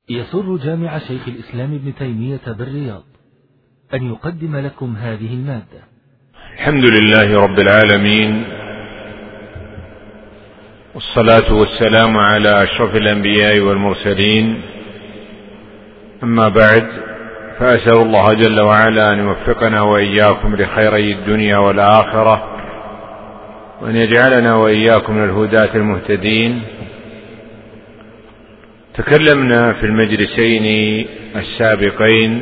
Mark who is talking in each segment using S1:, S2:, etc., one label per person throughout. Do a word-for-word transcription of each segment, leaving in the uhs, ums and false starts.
S1: يسر جامع شيخ الإسلام ابن تيمية بالرياض أن يقدم لكم هذه المادة.
S2: الحمد لله رب العالمين، والصلاة والسلام على أشرف الأنبياء والمرسلين، أما بعد، فأسأل الله جل وعلا أن يوفقنا وإياكم لخيري الدنيا والآخرة، وأن يجعلنا وإياكم من الهداة المهتدين. تكلمنا في المجلسين السابقين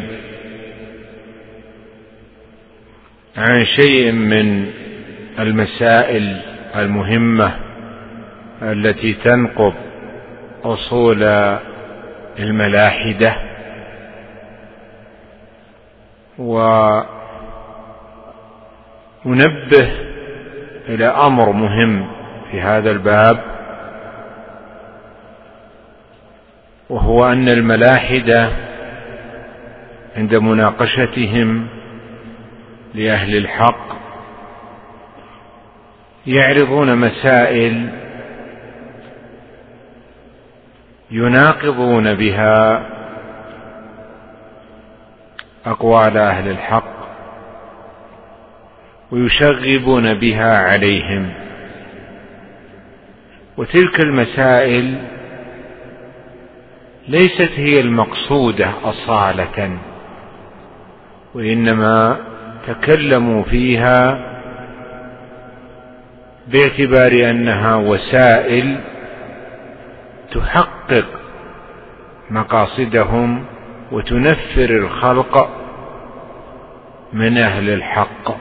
S2: عن شيء من المسائل المهمة التي تنقض أصول الملاحدة، وننبه إلى أمر مهم في هذا الباب، وهو أن الملاحدة عند مناقشتهم لأهل الحق يعرضون مسائل يناقضون بها أقوال أهل الحق ويشغبون بها عليهم، وتلك المسائل ليست هي المقصودة أصالة، وإنما تكلموا فيها باعتبار أنها وسائل تحقق مقاصدهم وتنفر الخلق من أهل الحق.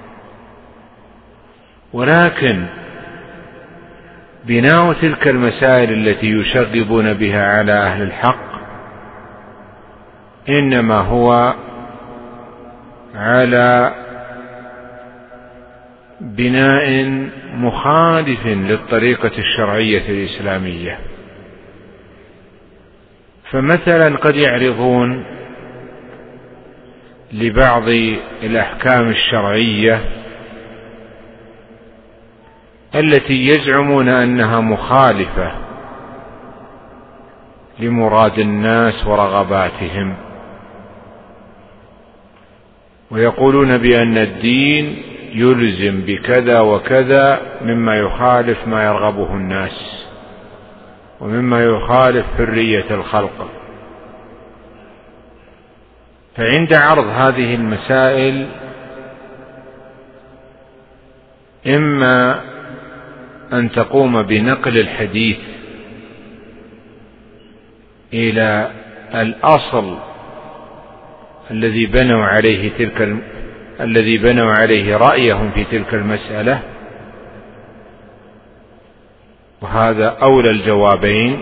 S2: ولكن بناء تلك المسائل التي يشغبون بها على أهل الحق إنما هو على بناء مخالف للطريقة الشرعية الإسلامية. فمثلا قد يعرضون لبعض الأحكام الشرعية التي يزعمون أنها مخالفة لمراد الناس ورغباتهم، ويقولون بأن الدين يلزم بكذا وكذا مما يخالف ما يرغبه الناس ومما يخالف حرية الخلق. فعند عرض هذه المسائل إما أن تقوم بنقل الحديث إلى الأصل الذي بنوا عليه تلك الم... الذي بنوا عليه رأيهم في تلك المسألة، وهذا أولى الجوابين،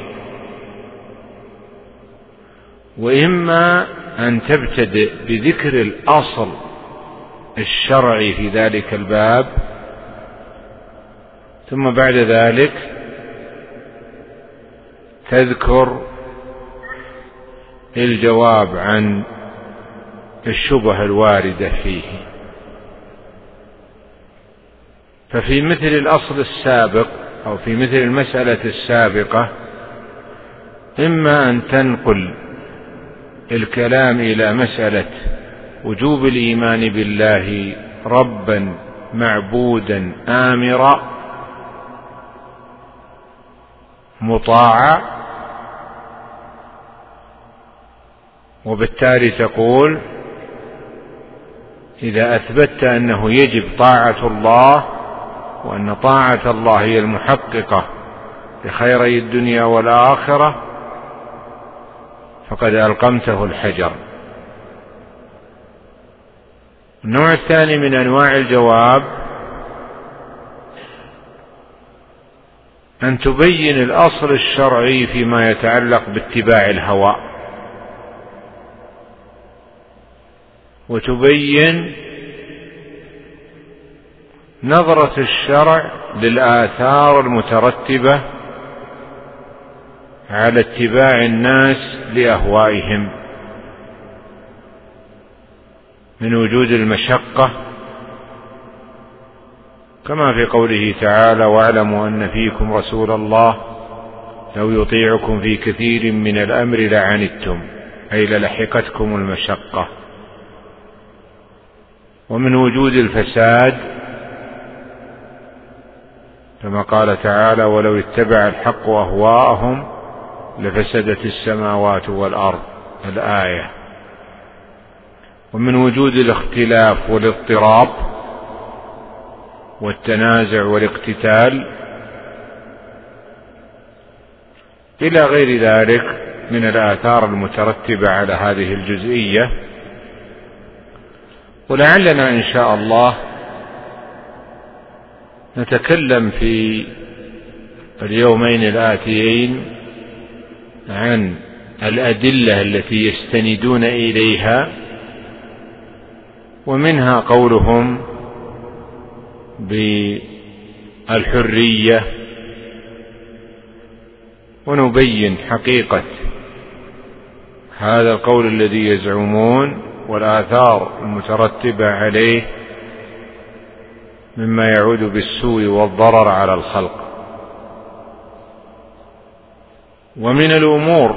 S2: وإما أن تبتدئ بذكر الأصل الشرعي في ذلك الباب، ثم بعد ذلك تذكر الجواب عن الشبهة الواردة فيه. ففي مثل الأصل السابق أو في مثل المسألة السابقة إما أن تنقل الكلام إلى مسألة وجوب الإيمان بالله ربا معبودا آمرا مطاعا، وبالتالي تقول إذا أثبتت أنه يجب طاعة الله وأن طاعة الله هي المحققة لخيري الدنيا والآخرة فقد ألقمته الحجر. النوع الثاني من أنواع الجواب أن تبين الأصل الشرعي فيما يتعلق باتباع الهوى، وتبين نظرة الشرع للآثار المترتبة على اتباع الناس لأهوائهم من وجود المشقة، كما في قوله تعالى: واعلموا أن فيكم رسول الله لو يطيعكم في كثير من الأمر لعنتم أي للحقتكم المشقة. ومن وجود الفساد كما قال تعالى ولو اتبع الحق أهواءهم لفسدت السماوات والأرض الآية. ومن وجود الاختلاف والاضطراب والتنازع والاقتتال إلى غير ذلك من الآثار المترتبة على هذه الجزئية. ولعلنا إن شاء الله نتكلم في اليومين الآتيين عن الأدلة التي يستندون إليها، ومنها قولهم بالحرية، ونبين حقيقة هذا القول الذي يزعمون والآثار المترتبة عليه مما يعود بالسوء والضرر على الخلق. ومن الأمور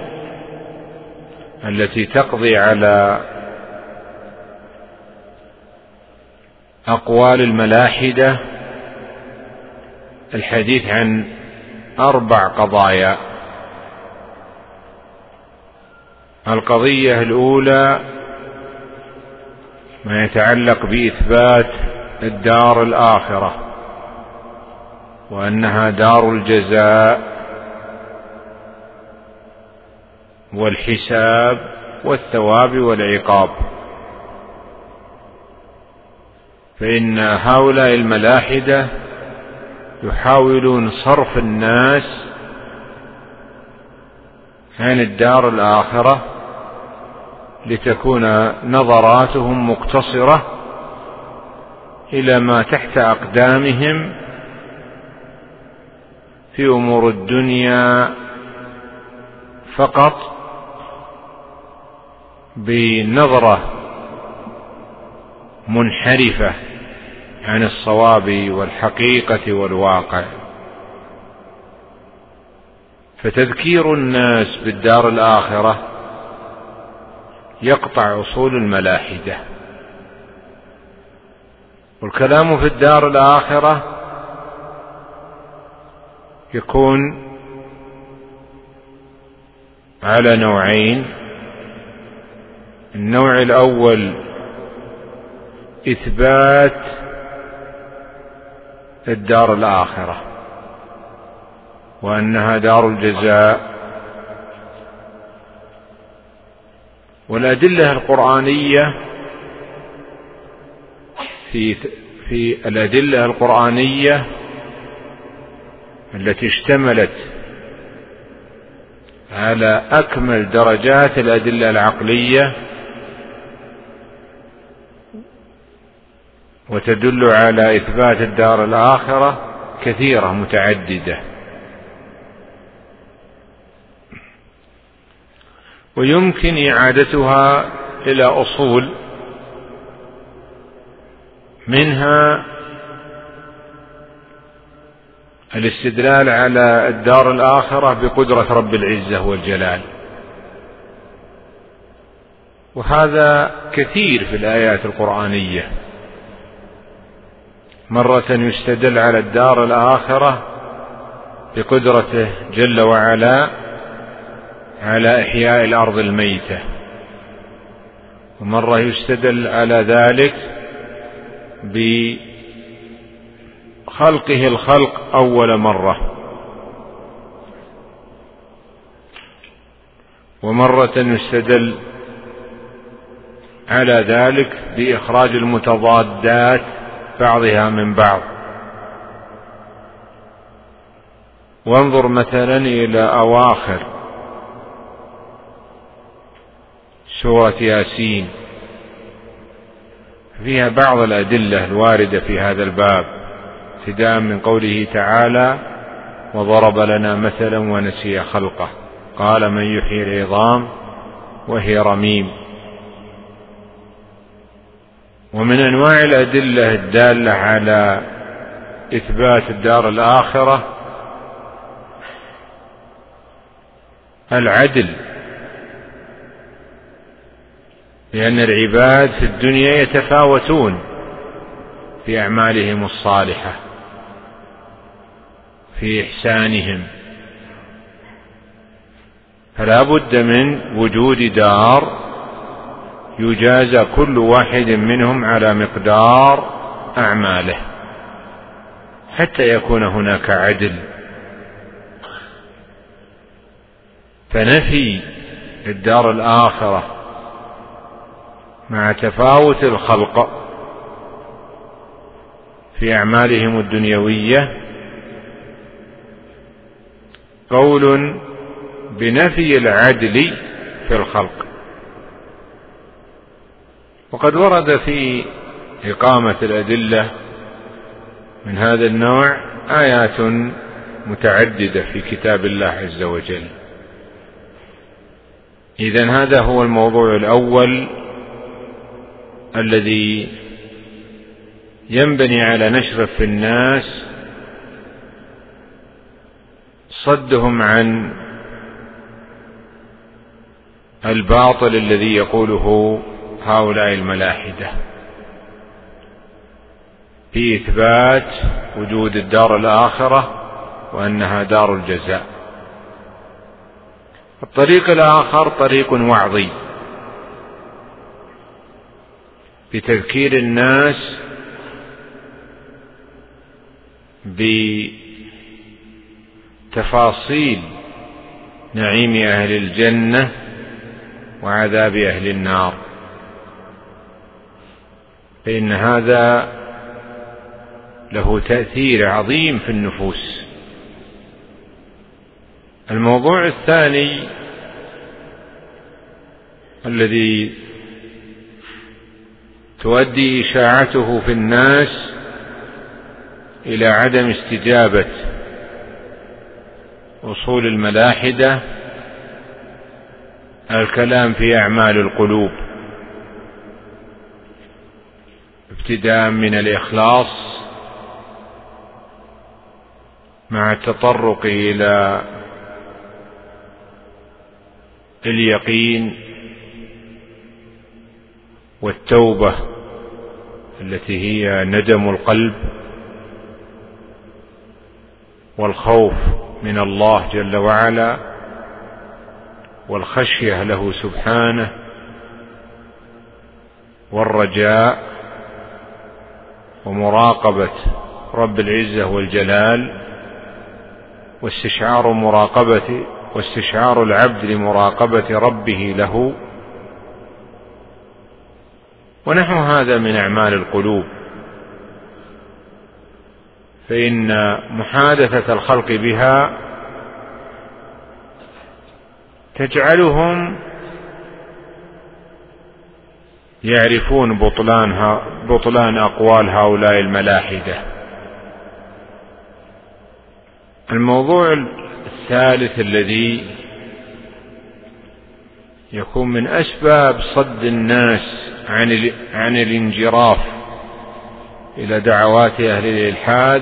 S2: التي تقضي على أقوال الملاحدة الحديث عن أربع قضايا. القضية الأولى ما يتعلق بإثبات الدار الآخرة، وأنها دار الجزاء والحساب والثواب والعقاب. فإن هؤلاء الملاحدة يحاولون صرف الناس عن الدار الآخرة لتكون نظراتهم مقتصرة إلى ما تحت أقدامهم في أمور الدنيا فقط، بنظرة منحرفة عن الصواب والحقيقة والواقع. فتذكير الناس بالدار الآخرة يقطع أصول الملاحدة. والكلام في الدار الآخرة يكون على نوعين. النوع الأول إثبات الدار الآخرة وأنها دار الجزاء، والأدلة القرآنية في في الأدلة القرآنية التي اشتملت على أكمل درجات الأدلة العقلية وتدل على إثبات الدار الآخرة كثيرة متعددة. ويمكن إعادتها إلى أصول، منها الاستدلال على الدار الآخرة بقدرة رب العزة والجلال، وهذا كثير في الآيات القرآنية. مرة يستدل على الدار الآخرة بقدرته جل وعلا على إحياء الأرض الميتة، ومرة يستدل على ذلك بخلقه الخلق أول مرة، ومرة يستدل على ذلك بإخراج المتضادات بعضها من بعض. وانظر مثلا إلى أواخر سورة ياسين، فيها بعض الأدلة الواردة في هذا الباب، ابتداء من قوله تعالى وضرب لنا مثلا ونسي خلقه قال من يحيي العظام وهي رميم. ومن أنواع الأدلة الدالة على إثبات الدار الآخرة العدل، لأن العباد في الدنيا يتفاوتون في أعمالهم الصالحة، في إحسانهم، فلا بد من وجود دار يجازى كل واحد منهم على مقدار أعماله حتى يكون هناك عدل. فنفي الدار الآخرة مع تفاوت الخلق في أعمالهم الدنيوية قول بنفي العدل في الخلق. وقد ورد في إقامة الأدلة من هذا النوع آيات متعددة في كتاب الله عز وجل. إذن هذا هو الموضوع الأول الذي ينبني على نشر في الناس صدهم عن الباطل الذي يقوله هؤلاء الملاحدة في إثبات وجود الدار الآخرة وأنها دار الجزاء. الطريق الآخر طريق وعظي بتذكير الناس بتفاصيل نعيم أهل الجنة وعذاب أهل النار، فإن هذا له تأثير عظيم في النفوس. الموضوع الثاني الذي تؤدي إشاعته في الناس إلى عدم استجابة أصول الملاحدة الكلام في أعمال القلوب، ابتداء من الإخلاص مع التطرق إلى اليقين والتوبة التي هي ندم القلب والخوف من الله جل وعلا والخشية له سبحانه والرجاء ومراقبة رب العزة والجلال واستشعار مراقبة واستشعار العبد لمراقبة ربه له ونحو هذا من أعمال القلوب. فإن محادثة الخلق بها تجعلهم يعرفون بطلان, بطلان أقوال هؤلاء الملاحدة. الموضوع الثالث الذي يكون من أسباب صد الناس عن, عن الانجراف إلى دعوات أهل الإلحاد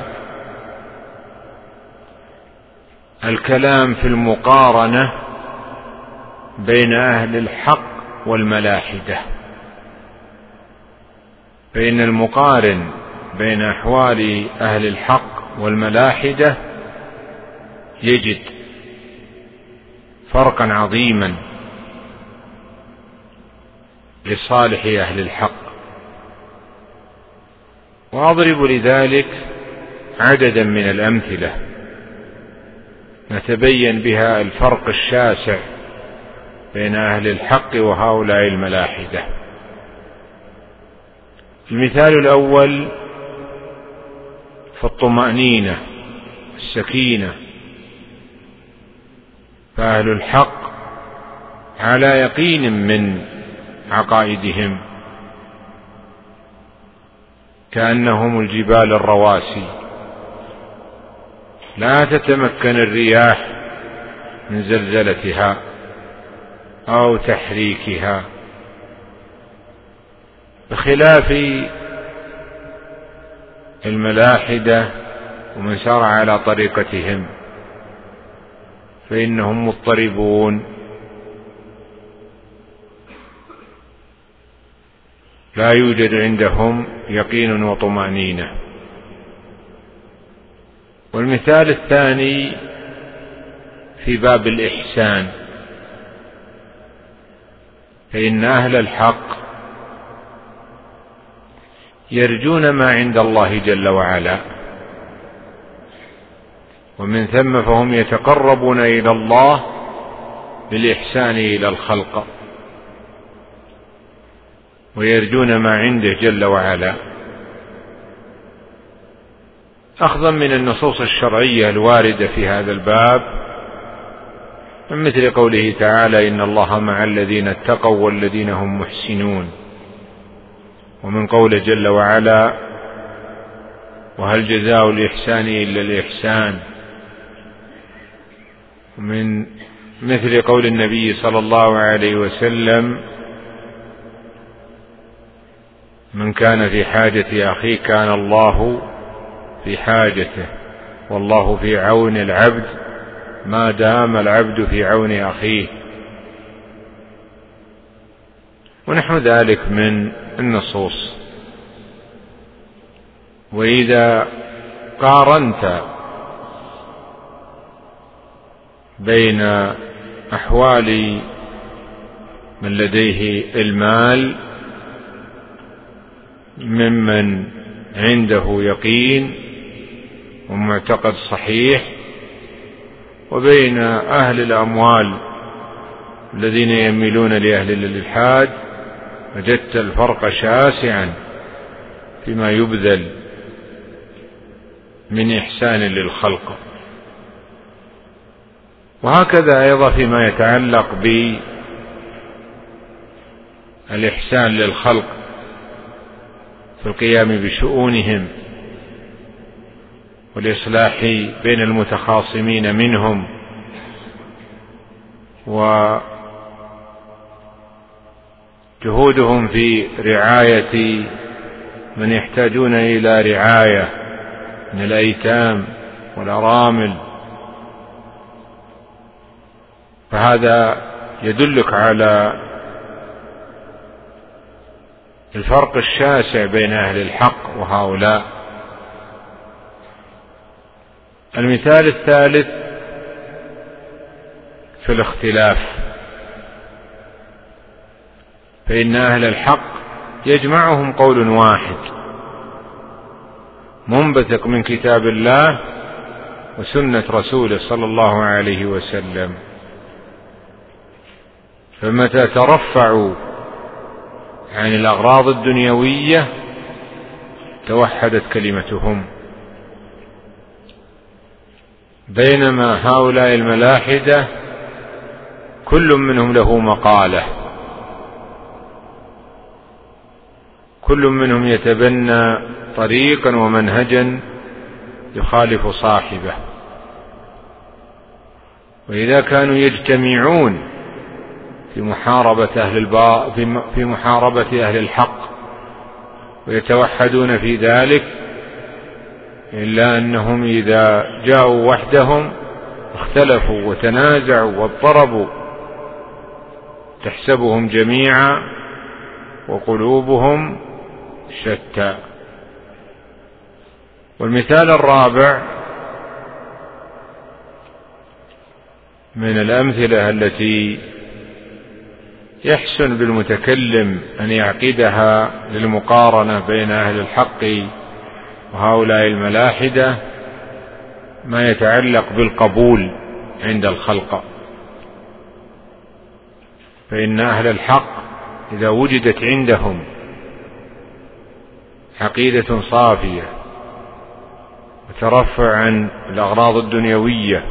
S2: الكلام في المقارنة بين أهل الحق والملاحدة. فإن المقارن بين أحوال أهل الحق والملاحدة يجد فرقا عظيما لصالح أهل الحق. وأضرب لذلك عددا من الأمثلة نتبين بها الفرق الشاسع بين أهل الحق وهؤلاء الملاحدة. المثال الأول في الطمأنينة السكينة، فأهل الحق على يقين من عقائدهم كأنهم الجبال الرواسي لا تتمكن الرياح من زلزلتها أو تحريكها، بخلاف الملاحدة ومن سار على طريقتهم فإنهم مضطربون، لا يوجد عندهم يقين وطمأنينة. والمثال الثاني في باب الإحسان، فإن أهل الحق يرجون ما عند الله جل وعلا، ومن ثم فهم يتقربون إلى الله بالإحسان إلى الخلق، ويرجون ما عنده جل وعلا، أخذا من النصوص الشرعية الواردة في هذا الباب، من مثل قوله تعالى: إن الله مع الذين اتقوا والذين هم محسنون، ومن قوله جل وعلا: وهل جزاء الإحسان إلا الإحسان، ومن مثل قول النبي صلى الله عليه وسلم: من كان في حاجة أخيه كان الله في حاجته، والله في عون العبد ما دام العبد في عون أخيه، ونحو ذلك من النصوص. وإذا قارنت بين أحوال من لديه المال ممن عنده يقين ومعتقد صحيح، وبين أهل الأموال الذين يميلون لأهل الإلحاد، وجدت الفرق شاسعا فيما يبذل من إحسان للخلق. وهكذا أيضا فيما يتعلق بالإحسان للخلق في القيام بشؤونهم والإصلاح بين المتخاصمين منهم، وجهودهم في رعاية من يحتاجون إلى رعاية من الأيتام والأرامل، فهذا يدلك على الفرق الشاسع بين أهل الحق وهؤلاء. المثال الثالث في الاختلاف، فإن أهل الحق يجمعهم قول واحد منبثق من كتاب الله وسنة رسوله صلى الله عليه وسلم، فمتى ترفعوا عن الأغراض الدنيوية توحدت كلمتهم، بينما هؤلاء الملاحدة كل منهم له مقالة، كل منهم يتبنى طريقا ومنهجا يخالف صاحبه. وإذا كانوا يجتمعون في محاربة أهل البا في محاربة أهل الحق ويتوحدون في ذلك، إلا أنهم إذا جاءوا وحدهم اختلفوا وتنازعوا واضطربوا، تحسبهم جميعا وقلوبهم شتى. والمثال الرابع من الأمثلة التي يحسن بالمتكلم أن يعقدها للمقارنة بين أهل الحق وهؤلاء الملاحدة ما يتعلق بالقبول عند الخلق، فإن أهل الحق إذا وجدت عندهم عقيدة صافية وترفع عن الأغراض الدنيوية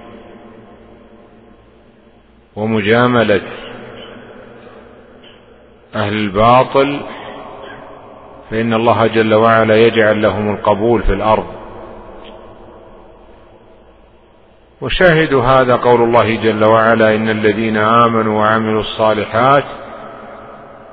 S2: ومجاملة أهل الباطل، فإن الله جل وعلا يجعل لهم القبول في الأرض. وشاهد هذا قول الله جل وعلا: إن الذين آمنوا وعملوا الصالحات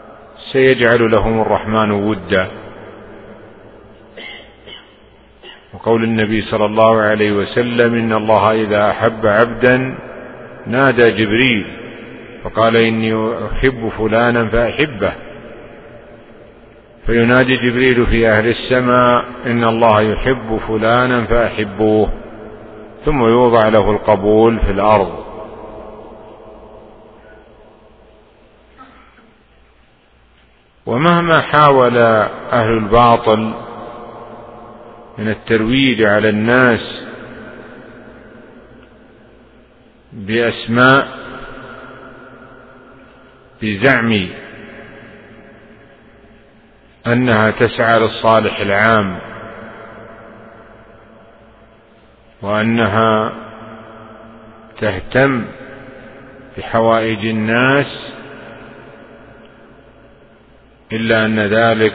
S2: سيجعل لهم الرحمن ودا. وقول النبي صلى الله عليه وسلم: إن الله إذا أحب عبدا نادى جبريل فقال: إني أحب فلانا فأحبه، فينادي جبريل في أهل السماء: إن الله يحب فلانا فأحبوه، ثم يوضع له القبول في الأرض. ومهما حاول أهل الباطل من الترويج على الناس بأسماء بزعم أنها تسعى للصالح العام وأنها تهتم بحوائج الناس، إلا أن ذلك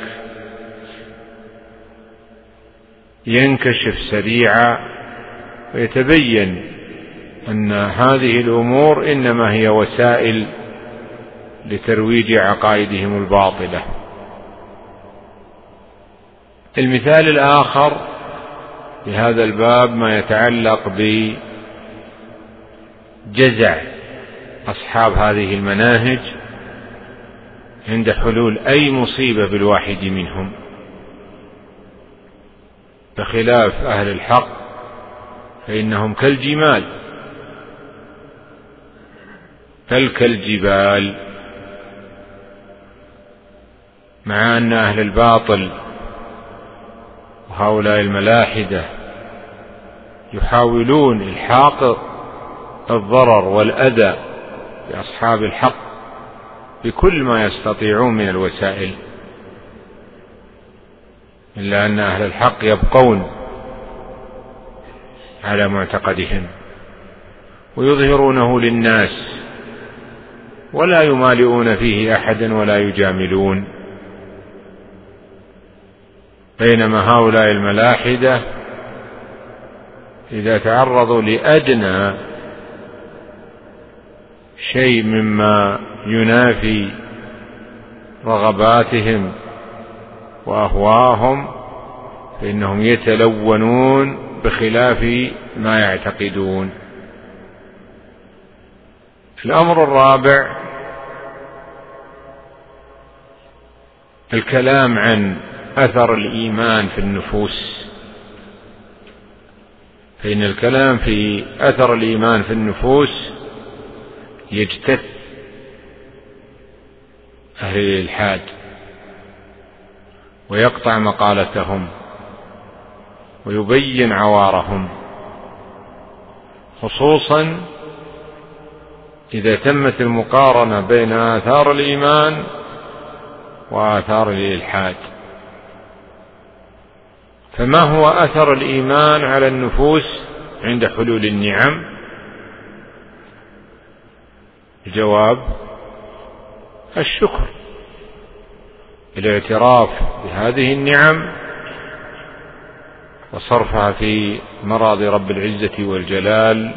S2: ينكشف سريعا ويتبين أن هذه الأمور إنما هي وسائل لترويج عقائدهم الباطلة. المثال الآخر لهذا الباب ما يتعلق بجزع أصحاب هذه المناهج عند حلول أي مصيبة بالواحد منهم، بخلاف أهل الحق فإنهم كالجمال بل كالجبال، مع أن أهل الباطل وهؤلاء الملاحدة يحاولون إلحاق الضرر والأذى بأصحاب الحق بكل ما يستطيعون من الوسائل، إلا أن أهل الحق يبقون على معتقدهم ويظهرونه للناس ولا يمالئون فيه أحدا ولا يجاملون، بينما هؤلاء الملاحدة إذا تعرضوا لأدنى شيء مما ينافي رغباتهم وأهواهم فإنهم يتلونون بخلاف ما يعتقدون. الأمر الرابع الكلام عن أثر الإيمان في النفوس، فإن الكلام في أثر الإيمان في النفوس يجتث أهل الإلحاد ويقطع مقالتهم ويبين عوارهم، خصوصا إذا تمت المقارنة بين آثار الإيمان وآثار الإلحاد. فما هو أثر الإيمان على النفوس عند حلول النعم؟ الجواب: الشكر، الاعتراف بهذه النعم وصرفها في مراضي رب العزة والجلال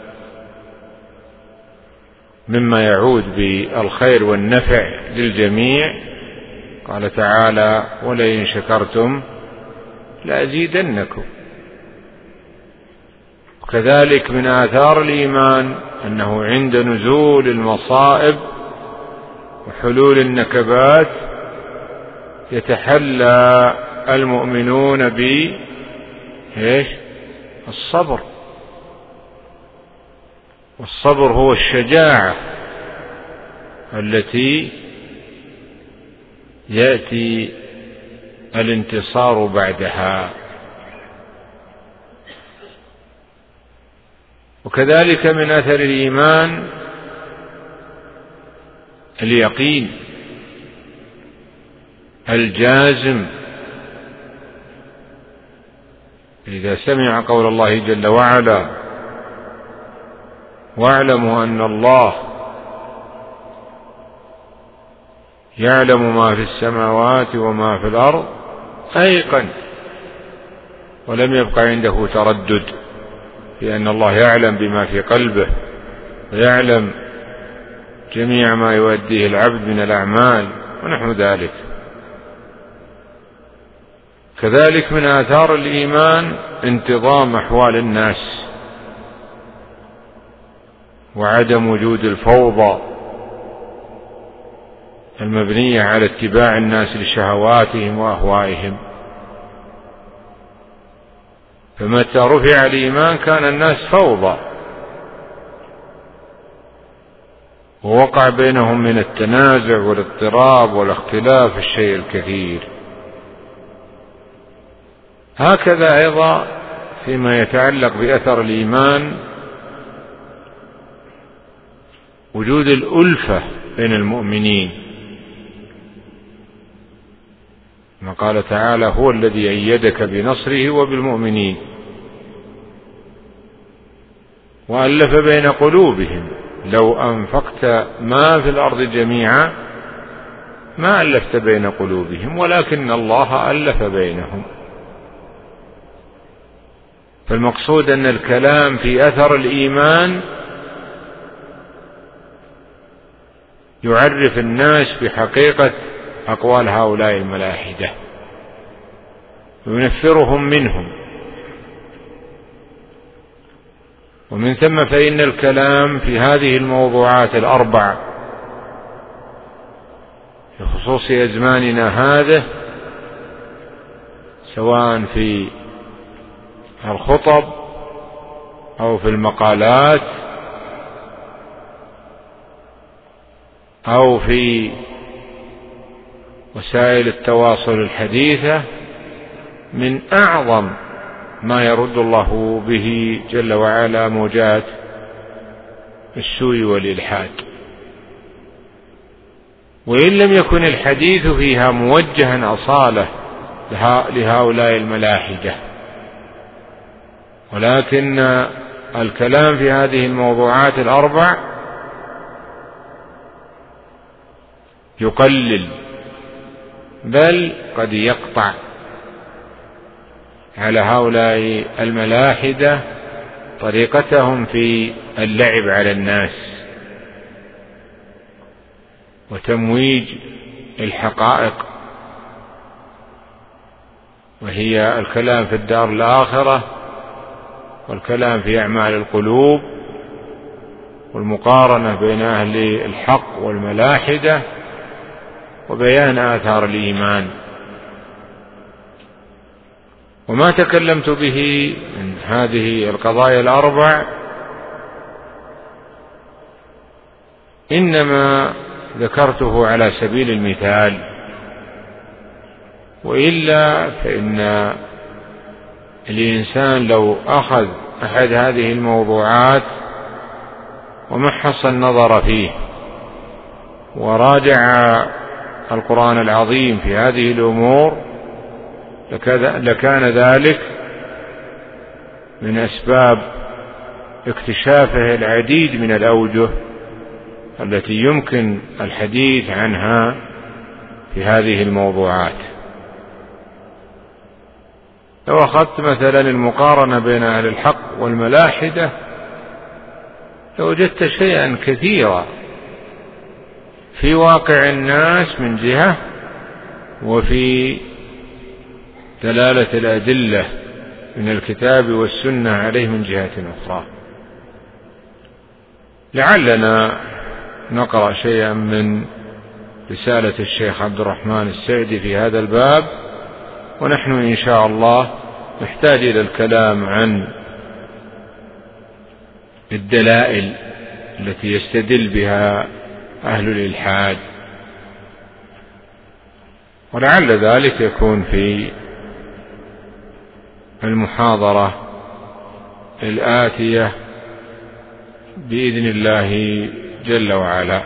S2: مما يعود بالخير والنفع للجميع. قال تعالى: ولئن شكرتم لأزيدنكم. وكذلك من آثار الإيمان أنه عند نزول المصائب وحلول النكبات يتحلى المؤمنون بالصبر، والصبر هو الشجاعة التي يأتي الانتصار بعدها. وكذلك من أثر الإيمان اليقين الجازم، إذا سمع قول الله جل وعلا: واعلموا أن الله يعلم ما في السماوات وما في الأرض، أيقن ولم يبق عنده تردد في أن الله يعلم بما في قلبه ويعلم جميع ما يؤديه العبد من الأعمال ونحو ذلك. كذلك من آثار الإيمان انتظام أحوال الناس وعدم وجود الفوضى المبنية على اتباع الناس لشهواتهم وأهوائهم. فمتى رفع الإيمان كان الناس فوضى، ووقع بينهم من التنازع والاضطراب والاختلاف الشيء الكثير. هكذا أيضا فيما يتعلق بأثر الإيمان وجود الألفة بين المؤمنين، ما قال تعالى: هو الذي أيدك بنصره وبالمؤمنين وألف بين قلوبهم لو أنفقت ما في الأرض جميعا ما ألفت بين قلوبهم ولكن الله ألف بينهم. فالمقصود أن الكلام في أثر الإيمان يعرف الناس بحقيقة أقوال هؤلاء الملاحدة وينفرهم منهم. ومن ثم فإن الكلام في هذه الموضوعات الأربع في خصوص أزماننا هذا، سواء في الخطب أو في المقالات أو في وسائل التواصل الحديثة، من أعظم ما يرد الله به جل وعلا موجات السوء والإلحاد. وإن لم يكن الحديث فيها موجها أصالة لهؤلاء الملاحدة، ولكن الكلام في هذه الموضوعات الأربع يقلل بل قد يقطع على هؤلاء الملاحدة طريقتهم في اللعب على الناس وتمويج الحقائق، وهي الكلام في الدار الآخرة والكلام في أعمال القلوب والمقارنة بين أهل الحق والملاحدة وبيان آثار الإيمان. وما تكلمت به من هذه القضايا الأربع إنما ذكرته على سبيل المثال، وإلا فإن الإنسان لو أخذ أحد هذه الموضوعات ومحص النظر فيه وراجع القرآن العظيم في هذه الأمور لكان ذلك من أسباب اكتشافه العديد من الأوجه التي يمكن الحديث عنها في هذه الموضوعات. لو أخذت مثلا المقارنة بين أهل الحق والملاحدة لوجدت شيئا كثيرا في واقع الناس من جهة، وفي دلالة الأدلة من الكتاب والسنة عليه من جهة أخرى. لعلنا نقرأ شيئا من رسالة الشيخ عبد الرحمن السعدي في هذا الباب، ونحن إن شاء الله نحتاج إلى الكلام عن الدلائل التي يستدل بها أهل الإلحاد، ولعل ذلك يكون في المحاضرة الآتية بإذن الله جل وعلا.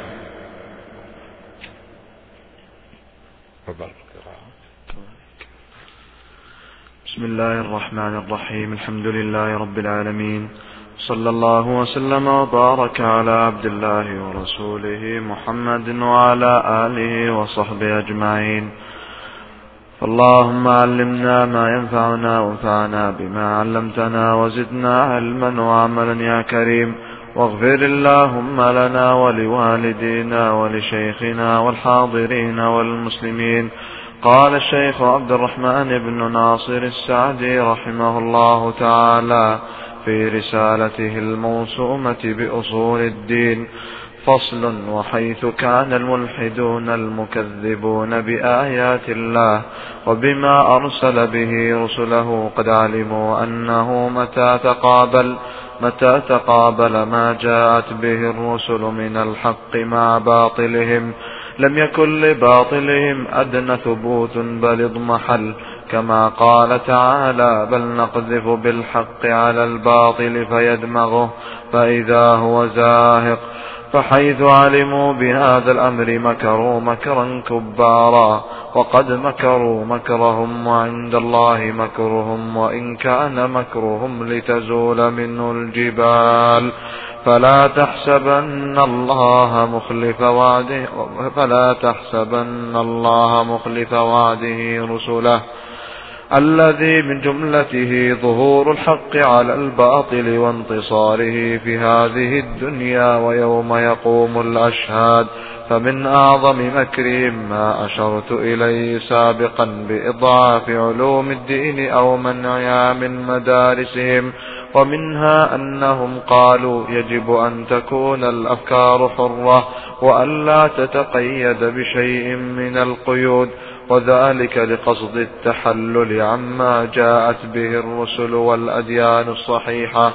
S3: بسم الله الرحمن الرحيم. الحمد لله رب العالمين، صلى الله وسلم وبارك على عبد الله ورسوله محمد وعلى آله وصحبه أجمعين. اللهم علمنا ما ينفعنا وانفعنا بما علمتنا وزدنا علما وعملا يا كريم، واغفر اللهم لنا ولوالدينا ولشيخنا والحاضرين والمسلمين قال الشيخ عبد الرحمن بن ناصر السعدي رحمه الله تعالى في رسالته الموسومة بأصول الدين: فصل: وحيث كان الملحدون المكذبون بآيات الله وبما أرسل به رسله قد علموا أنه متى تقابل متى تقابل ما جاءت به الرسل من الحق مع باطلهم لم يكن لباطلهم أدنى ثبوت بل اضمحل، كما قال تعالى: بل نقذف بالحق على الباطل فيدمغه فإذا هو زاهق. فحيث علموا بهذا الأمر مكروا مكرا كبارا، وقد مكروا مكرهم وعند الله مكرهم وإن كان مكرهم لتزول منه الجبال. فلا تحسبن الله مخلف وعده فلا تحسبن الله مخلف وعده رسله، الذي من جملته ظهور الحق على الباطل وانتصاره في هذه الدنيا ويوم يقوم الأشهاد. فمن أعظم مكرهم ما أشرت إليه سابقا بإضعاف علوم الدين أو منعها من مدارسهم، ومنها أنهم قالوا يجب أن تكون الأفكار حرة وأن لا تتقيد بشيء من القيود، وذلك لقصد التحلل عما جاءت به الرسل والأديان الصحيحة،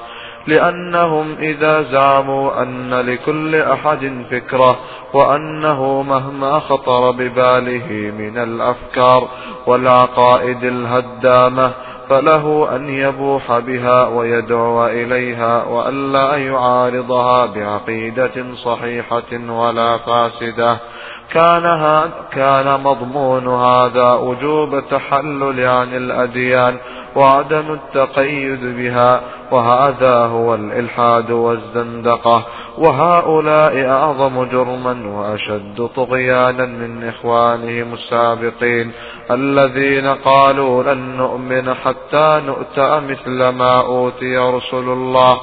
S3: لأنهم إذا زعموا أن لكل أحد فكرة وأنه مهما خطر بباله من الأفكار والعقائد الهدامة فله أن يبوح بها ويدعو إليها وأن لا يعارضها بعقيدة صحيحة ولا فاسدة، كان, كان مضمون هذا وجوب التحلل عن الأديان وعدم التقيد بها، وهذا هو الإلحاد والزندقة، وهؤلاء أعظم جرما وأشد طغيانا من إخوانهم السابقين الذين قالوا لن نؤمن حتى نؤتى مثل ما أوتي رسل الله،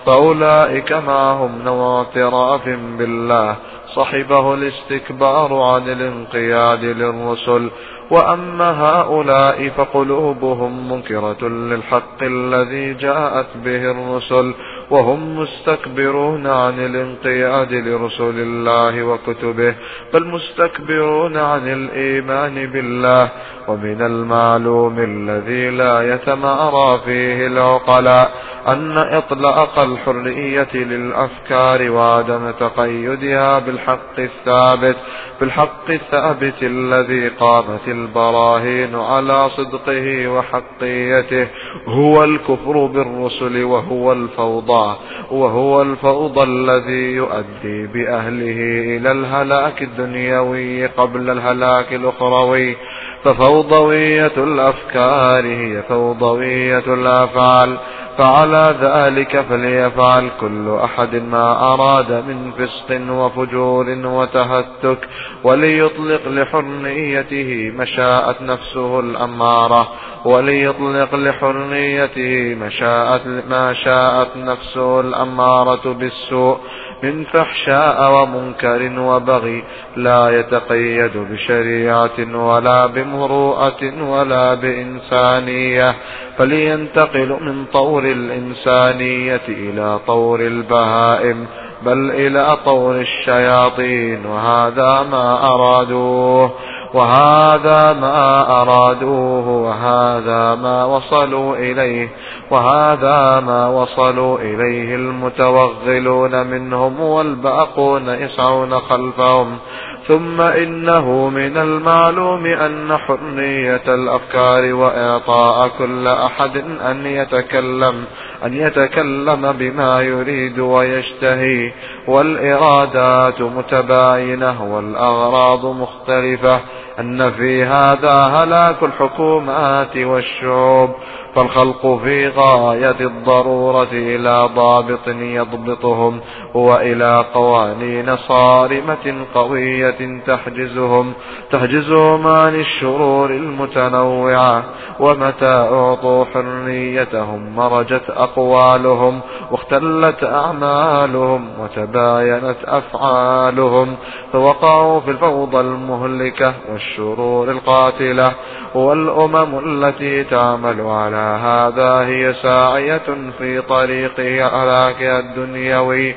S3: فأولئك معهم نوع اعتراف بالله صحبه الاستكبار عن الانقياد للرسل. وأما هؤلاء فقلوبهم منكرة للحق الذي جاءت به الرسل، وهم مستكبرون عن الانقياد لرسل الله وكتبه، بل مستكبرون عن الإيمان بالله. ومن المعلوم الذي لا يتمارى فيه العقلاء أن إطلاق الحرية للأفكار وعدم تقيدها بالحق الثابت بالحق الثابت الذي قامت البراهين على صدقه وحقيته هو الكفر بالرسل، وهو الفوضى وهو الفوضى الذي يؤدي بأهله إلى الهلاك الدنيوي قبل الهلاك الأخروي. ففوضوية الأفكار هي فوضوية الأفعال، فعلى ذلك فليفعل كل أحد ما أراد من فسق وفجور وتهتك، وليطلق لحريته مشاءت نفسه الأمارة وليطلق لحريته مشاءت ما شاءت نفسه الأمارة بالسوء من فحشاء ومنكر وبغي، لا يتقيد بشريعة ولا بمروءة ولا بإنسانية، فلينتقل من طور الإنسانية إلى طور البهائم بل إلى طور الشياطين، وهذا ما أرادوه وهذا ما أرادوه وهذا ما وصلوا إليه وهذا ما وصلوا إليه المتوغلون منهم والباقون يسعون خلفهم. ثم إنه من المعلوم أن حرية الأفكار وإعطاء كل أحد أن يتكلم أن يتكلم بما يريد ويشتهي، والإرادات متباينة والأغراض مختلفة، أن في هذا هلاك الحكومات والشعوب، فالخلق في غاية الضرورة إلى ضابط يضبطهم وإلى قوانين صارمة قوية تحجزهم تحجزهم عن الشرور المتنوعة. ومتى أعطوا حريتهم مرجت أقوالهم واختلت أعمالهم وتباينت أفعالهم، فوقعوا في الفوضى المهلكة والشرور القاتلة. والأمم التي تعمل على هذا هي ساعية في طريق هلاكها الدنيوي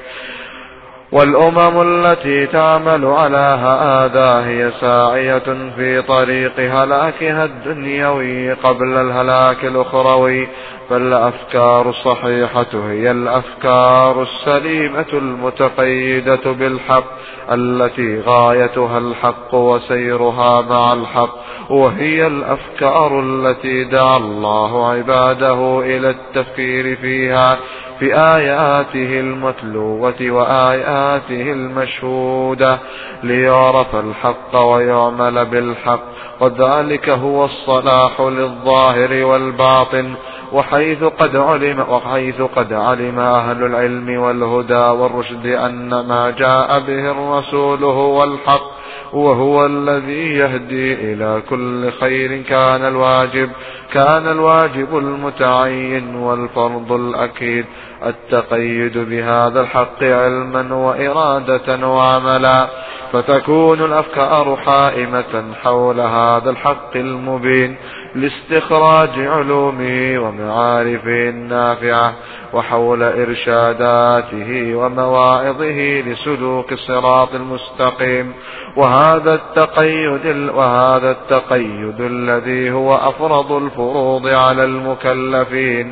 S3: والأمم التي تعمل على هذا هي ساعية في طريق هلاكها الدنيوي قبل الهلاك الأخروي. فالأفكار الصحيحة هي الأفكار السليمة المتقيدة بالحق التي غايتها الحق وسيرها مع الحق، وهي الأفكار التي دعا الله عباده إلى التفكير فيها في آياته المتلوة وآياته المشهودة ليعرف الحق ويعمل بالحق، وذلك هو الصلاح للظاهر والباطن. وحيث قد علم وحيث قد علم أهل العلم والهدى والرشد أن ما جاء به الرسول هو الحق وهو الذي يهدي إلى كل خير، كان الواجب كان الواجب المتعين والفرض الأكيد التقيد بهذا الحق علما وإرادة وعملا، فتكون الأفكار حائمة حول هذا الحق المبين لاستخراج علومه ومعارفه النافعة وحول إرشاداته ومواعظه لسلوك الصراط المستقيم. وهذا التقيد وهذا التقيد الذي هو أفرض الفروض على المكلفين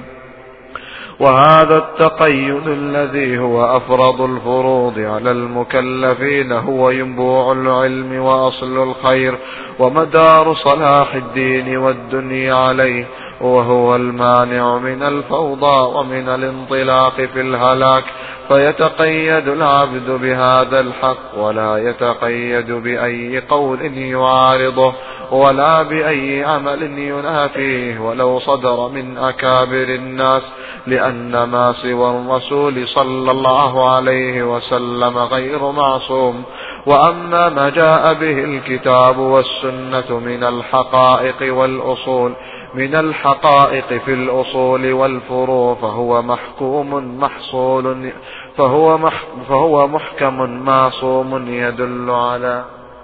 S3: وهذا التقيد الذي هو أفرض الفروض على المكلفين هو ينبوع العلم وأصل الخير ومدار صلاح الدين والدنيا عليه، وهو المانع من الفوضى ومن الانطلاق في الهلاك. فيتقيد العبد بهذا الحق ولا يتقيد بأي قول يعارضه ولا بأي عمل ينافيه ولو صدر من أكابر الناس، لأن ما سوى الرسول صلى الله عليه وسلم غير معصوم. وأما ما جاء به الكتاب والسنة من الحقائق والأصول من الحقائق في الأصول والفروع فهو محكوم محصول فهو, مح فهو محكم معصوم يدل على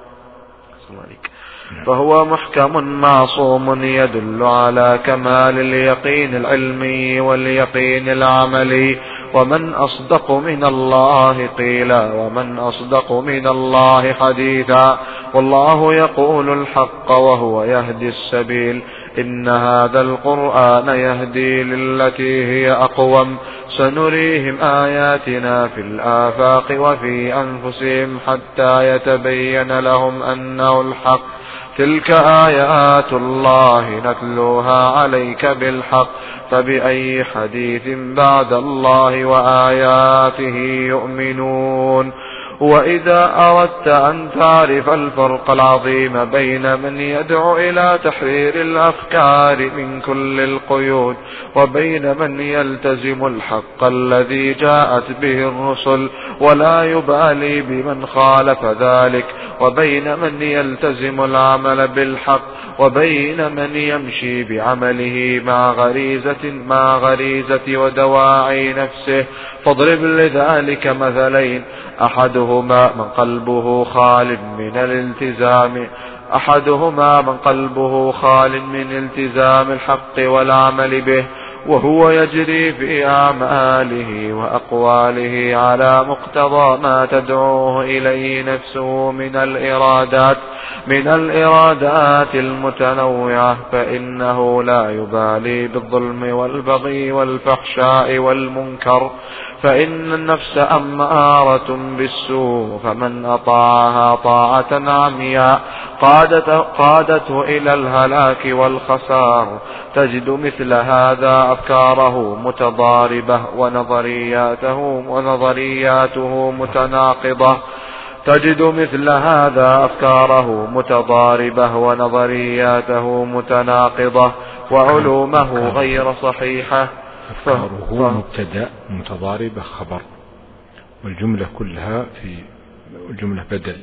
S3: فهو محكم معصوم يدل على كمال اليقين العلمي واليقين العملي. ومن أصدق من الله قيلا ومن أصدق من الله حديثا، والله يقول الحق وهو يهدي السبيل. إن هذا القرآن يهدي للتي هي أقوم، سنريهم آياتنا في الآفاق وفي أنفسهم حتى يتبين لهم أنه الحق. تلك آيات الله نتلوها عليك بالحق، فبأي حديث بعد الله وآياته يؤمنون. وإذا أردت أن تعرف الفرق العظيم بين من يدعو إلى تحرير الأفكار من كل القيود وبين من يلتزم الحق الذي جاءت به الرسل ولا يبالي بمن خالف ذلك، وبين من يلتزم العمل بالحق وبين من يمشي بعمله مع غريزة مع غريزة ودواعي نفسه، فاضرب لذلك مثلين: أحدهما من قلبه خال من الالتزام أحدهما من قلبه خال من التزام الحق والعمل به، وهو يجري في أعماله وأقواله على مقتضى ما تدعوه إليه نفسه من الإرادات من الإرادات المتنوعة، فإنه لا يبالي بالظلم والبغي والفحشاء والمنكر، فإن النفس أمارة بالسوء، فمن أطاعها طاعة عمياء قادته, قادته إلى الهلاك والخسار. تجد مثل هذا أفكاره متضاربة ونظرياته ونظرياته متناقضة تجد مثل هذا أفكاره متضاربة ونظرياته متناقضة وعلومه غير صحيحة.
S2: أفكاره مبتدأ متضاربة خبر، والجملة كلها في الجملة بدل.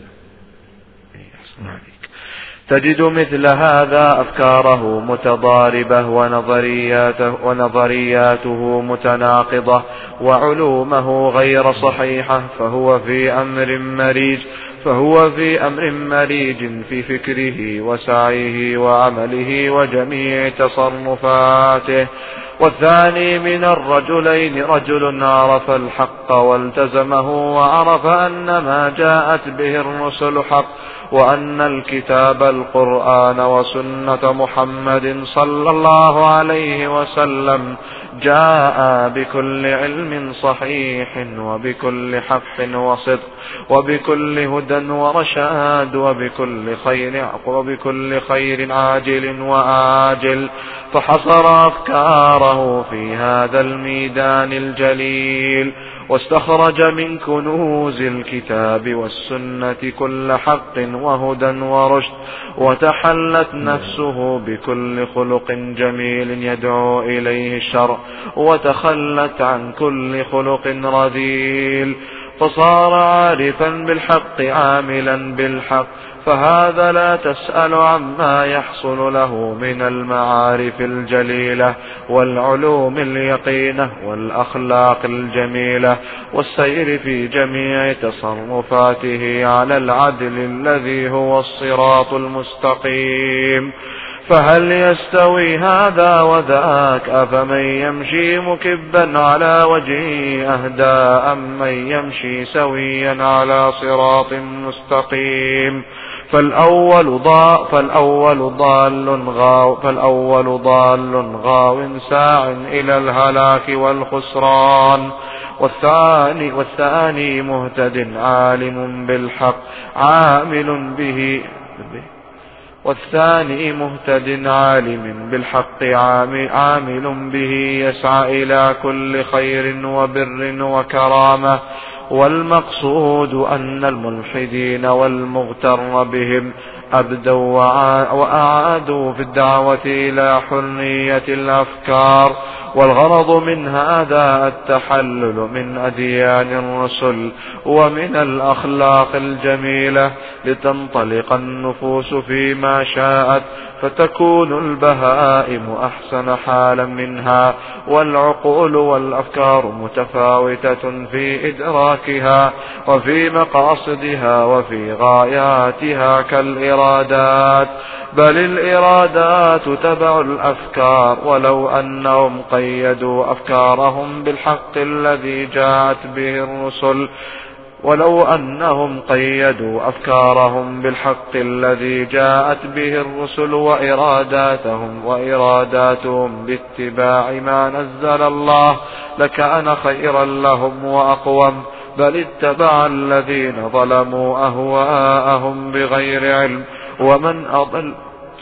S3: تجد مثل هذا أفكاره متضاربة ونظرياته, ونظرياته متناقضة وعلومه غير صحيحة، فهو في أمر مريج فهو في أمر مريج في فكره وسعيه وعمله وجميع تصرفاته. والثاني من الرجلين رجل عرف الحق والتزمه وعرف أن ما جاءت به الرسل حق، وأن الكتاب القرآن وسنة محمد صلى الله عليه وسلم جاء بكل علم صحيح وبكل حق وصدق وبكل هدى ورشاد وبكل خير, وبكل خير عاجل وآجل، فحصر أفكاره في هذا الميدان الجليل، واستخرج من كنوز الكتاب والسنة كل حق وهدى ورشد، وتحلت نفسه بكل خلق جميل يدعو إليه الشرع، وتخلت عن كل خلق رذيل، فصار عارفا بالحق عاملا بالحق. فهذا لا تسأل عما يحصل له من المعارف الجليلة والعلوم اليقينة والأخلاق الجميلة والسير في جميع تصرفاته على العدل الذي هو الصراط المستقيم. فهل يستوي هذا وذاك؟ أفمن يمشي مكبا على وجهه أهدى أم من يمشي سويا على صراط مستقيم؟ فالأول ضال فالأول ضال غاو فالأول ضال غاو ساع إلى الهلاك والخسران، والثاني والثاني مهتد عالم بالحق عامل به والثاني مهتد عالم بالحق عامل به يسعى إلى كل خير وبر وكرامة. والمقصود أن الملحدين والمغتر بهم أبدوا وأعادوا في الدعوة إلى حرية الأفكار، والغرض من هذا التحلل من أديان الرسل ومن الأخلاق الجميلة، لتنطلق النفوس فيما شاءت، فتكون البهائم أحسن حالا منها، والعقول والأفكار متفاوتة في إدراكها وفي مقاصدها وفي غاياتها كالإرادات، بل الإرادات تبع الأفكار، ولو أنهم قيدوا أفكارهم بالحق الذي جاءت به الرسل ولو أنهم قيدوا أفكارهم بالحق الذي جاءت به الرسل وإراداتهم وإراداتهم باتباع ما نزل الله لكان خيرا لهم وأقوم، بل اتبع الذين ظلموا أهواءهم بغير علم، ومن أضل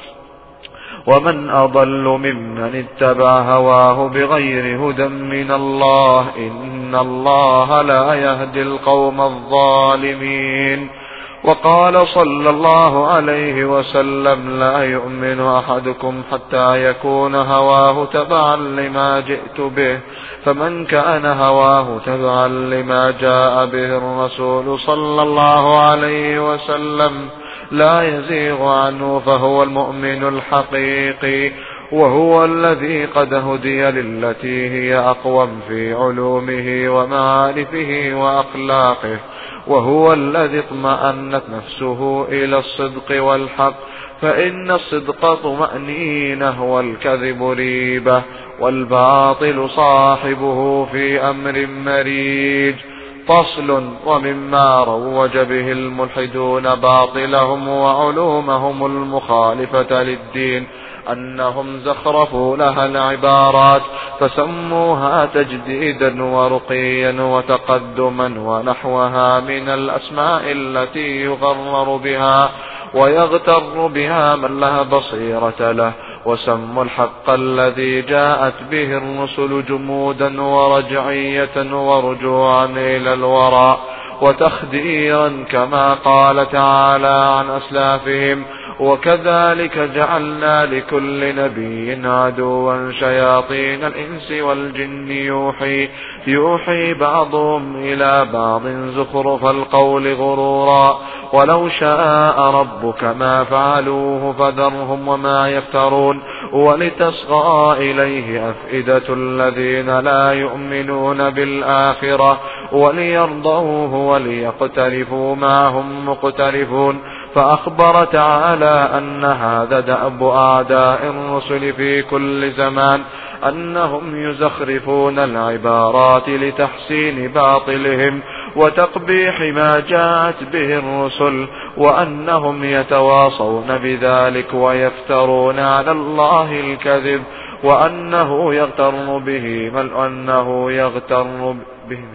S3: ومن أضل ممن اتبع هواه بغير هدى من الله، إن الله لا يهدي القوم الظالمين. وقال صلى الله عليه وسلم: لا يؤمن أحدكم حتى يكون هواه تبعا لما جئت به، فمن كان هواه تبعا لما جاء به الرسول صلى الله عليه وسلم لا يزيغ عنه فهو المؤمن الحقيقي، وهو الذي قد هدي للتي هي أقوم في علومه ومعارفه وأخلاقه، وهو الذي اطمأنت نفسه إلى الصدق والحق، فإن الصدق طمأنينة والكذب ريبة، والباطل صاحبه في أمر مريج. فصل: ومما روج به الملحدون باطلهم وعلومهم المخالفة للدين أنهم زخرفوا لها العبارات فسموها تجديدا ورقيا وتقدما ونحوها من الأسماء التي يغرر بها ويغتر بها من لها بصيرة له، وسموا الحق الذي جاءت به الرسل جمودا ورجعية ورجوعا إلى الوراء، وتخديرا كما قال تعالى عن أسلافهم: وكذلك جعلنا لكل نبي عدوا شياطين الإنس والجن يوحي, يوحي بعضهم إلى بعض زخرف القول غرورا ولو شاء ربك ما فعلوه فذرهم وما يفترون ولتصغى إليه أفئدة الذين لا يؤمنون بالآخرة وليرضوه وليقترفوا ما هم مقترفون. فأخبر تعالى أن هذا دأب أعداء الرسل في كل زمان، أنهم يزخرفون العبارات لتحسين باطلهم وتقبيح ما جاءت به الرسل، وأنهم يتواصون بذلك ويفترون على الله الكذب، وأنه يغتر به من أنه يغتر بهم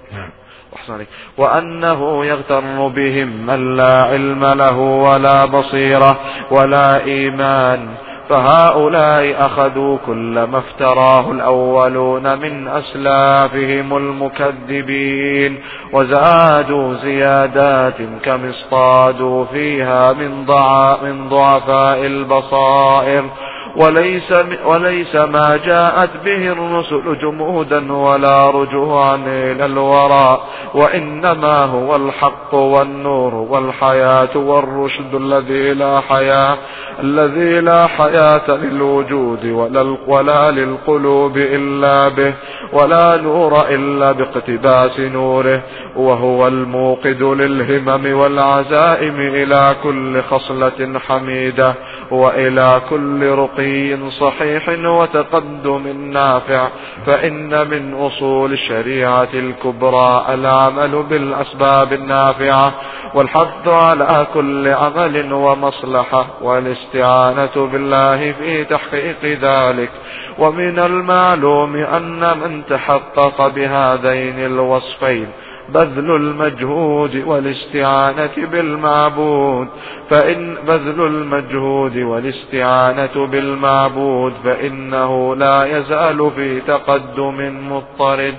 S3: وأنه يغتر بهم من لا علم له ولا بصيرة ولا إيمان. فهؤلاء أخذوا كل ما افتراه الأولون من أسلافهم المكذبين وزادوا زيادات كم اصطادوا فيها من, ضع من ضعفاء البصائر، وليس, وليس ما جاءت به الرسل جمودا ولا رجوعا إلى الوراء، وإنما هو الحق والنور والحياة والرشد الذي لا حياة الذي لا حياة للوجود ولا, ولا للقلوب إلا به، ولا نور إلا باقتباس نوره، وهو الموقد للهمم والعزائم إلى كل خصلة حميدة وإلى كل رقي صحيح وتقدم نافع. فإن من أصول الشريعة الكبرى العمل بالأسباب النافعة والحث على كل عمل ومصلحة والاستعانة بالله في تحقيق ذلك. ومن المعلوم أن من تحقق بهذين الوصفين بذل المجهود والاستعانة بالمعبود فإن بذل المجهود والاستعانة بالمعبود فإنه لا يزال في تقدم مضطرد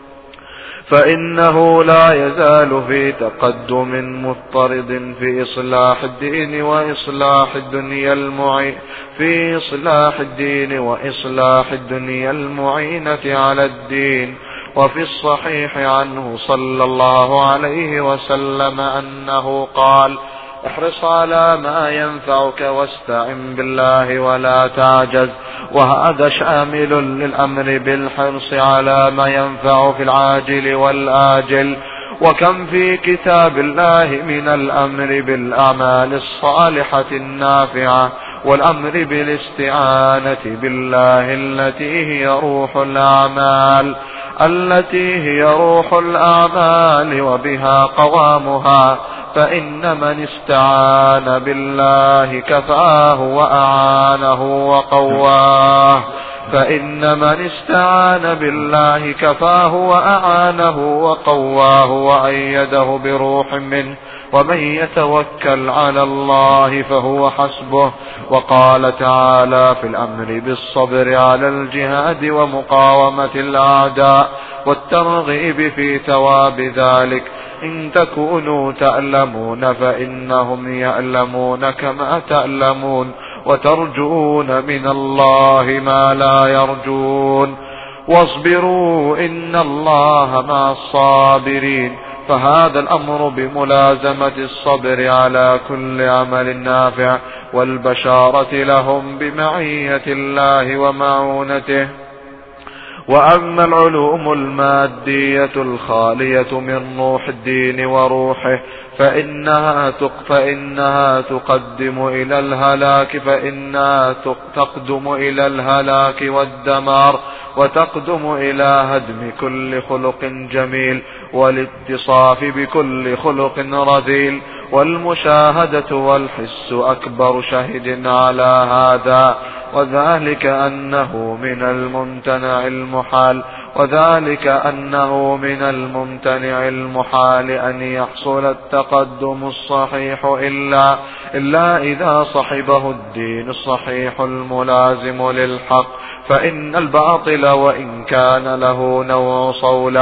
S3: فإنه لا يزال في تقدم مضطرد في إصلاح الدين وإصلاح الدنيا المعين في إصلاح الدين وإصلاح الدنيا المعينة على الدين. وفي الصحيح عنه صلى الله عليه وسلم أنه قال: احرص على ما ينفعك واستعن بالله ولا تعجز. وهذا شامل للأمر بالحرص على ما ينفع في العاجل والآجل. وكم في كتاب الله من الأمر بالأعمال الصالحة النافعة والأمر بالاستعانة بالله التي هي روح الأعمال التي هي روح الأعمال وبها قوامها. فإن من استعان بالله كفاه وأعانه وقواه فإن من استعان بالله كفاه وأعانه وقواه وأيده بروح منه. ومن يتوكل على الله فهو حسبه. وقال تعالى في الأمر بالصبر على الجهاد ومقاومة الأعداء والترغيب في ثواب ذلك: إن تكونوا تألمون فإنهم يألمون كما تألمون وترجون من الله ما لا يرجون. واصبروا إن الله مع الصابرين. فهذا الأمر بملازمة الصبر على كل عمل نافع والبشارة لهم بمعية الله ومعونته. وأما العلوم المادية الخالية من روح الدين وروحه فإنها, فإنها تقدم إلى الهلاك فإنها تقدم إلى الهلاك والدمار وتقدم إلى هدم كل خلق جميل والاتصاف بكل خلق رذيل. والمشاهدة والحس أكبر شاهد على هذا، وذلك أنه من الممتنع المحال وذلك أنه من الممتنع المحال أن يحصل التقدم الصحيح إلا, إلا إذا صحبه الدين الصحيح الملازم للحق. فإن الباطل وإن كان له نوع صولة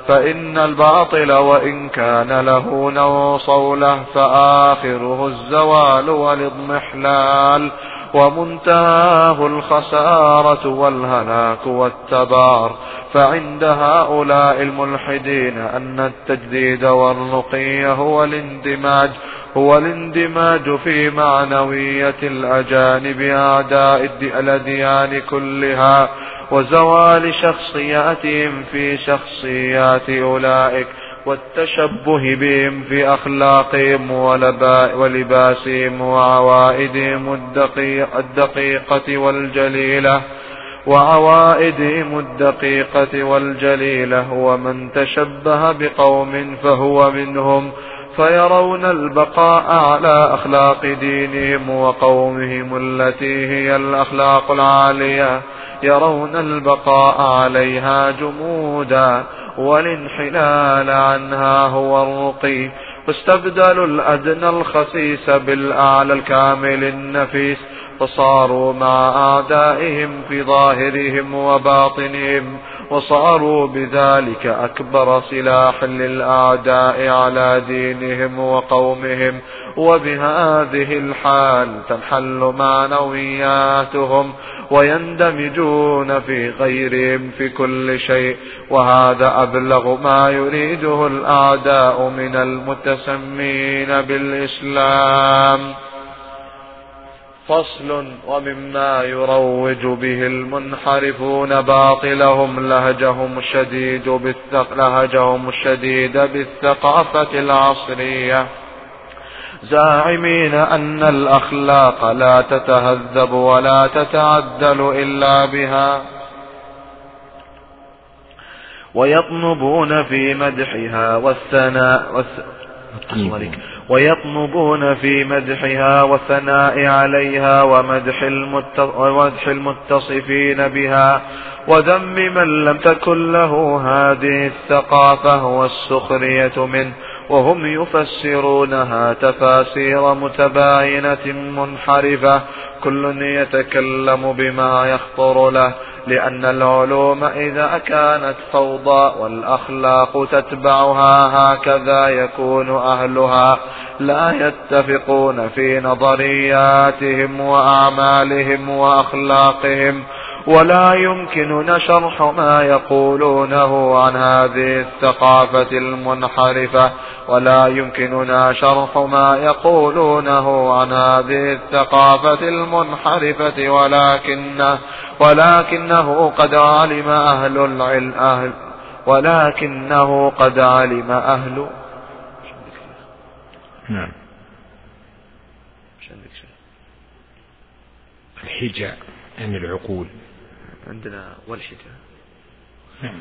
S3: فإن الباطل وإن كان له نوع صولة فآخره الزوال والاضمحلال، ومنتهاه الخسارة والهلاك والتبار. فعند هؤلاء الملحدين أن التجديد والرقي هو الاندماج هو الاندماج في معنوية الأجانب أعداء الأديان كلها، وزوال شخصياتهم في شخصيات أولئك، والتشبه بهم في أخلاقهم ولباسهم وعوائدهم الدقيقة والجليلة وعوائدهم الدقيقة والجليلة ومن تشبه بقوم فهو منهم، فيرون البقاء على أخلاق دينهم وقومهم التي هي الأخلاق العالية، يرون البقاء عليها جمودا، والانحلال عنها هو الرقي. واستبدلوا الأدنى الخسيس بالأعلى الكامل النفيس، فصاروا مع أعدائهم في ظاهرهم وباطنهم، وصاروا بذلك أكبر سلاح للأعداء على دينهم وقومهم. وبهذه الحال تنحل معنوياتهم ويندمجون في غيرهم في كل شيء، وهذا أبلغ ما يريده الأعداء من المتسمين بالإسلام. فصل. ومما يروج به المنحرفون باطلهم لهجهم الشديد بالثق... لهجهم الشديد بالثقافة العصرية، زاعمين أن الأخلاق لا تتهذب ولا تتعدل إلا بها، ويطنبون في مدحها والثناء والث... ويطنبون في مدحها والثناء عليها ومدح, المت... ومدح المتصفين بها، وذم من لم تكن له هذه الثقافة والسخرية منه، وهم يفسرونها تفاسير متباينة منحرفة، كل يتكلم بما يخطر له، لأن العلوم إذا كانت فوضى والأخلاق تتبعها هكذا يكون أهلها لا يتفقون في نظرياتهم وأعمالهم وأخلاقهم، ولا يمكننا شرح ما يقولونه عن هذه الثقافة المنحرفة ولا يمكننا شرح ما يقولونه عن هذه الثقافة المنحرفة ولكنه ولكنه قد علم أهل العلم أهل ولكنه قد علم أهل
S2: نعم الحجة يعني العقول
S3: عندنا والحجة
S2: نعم.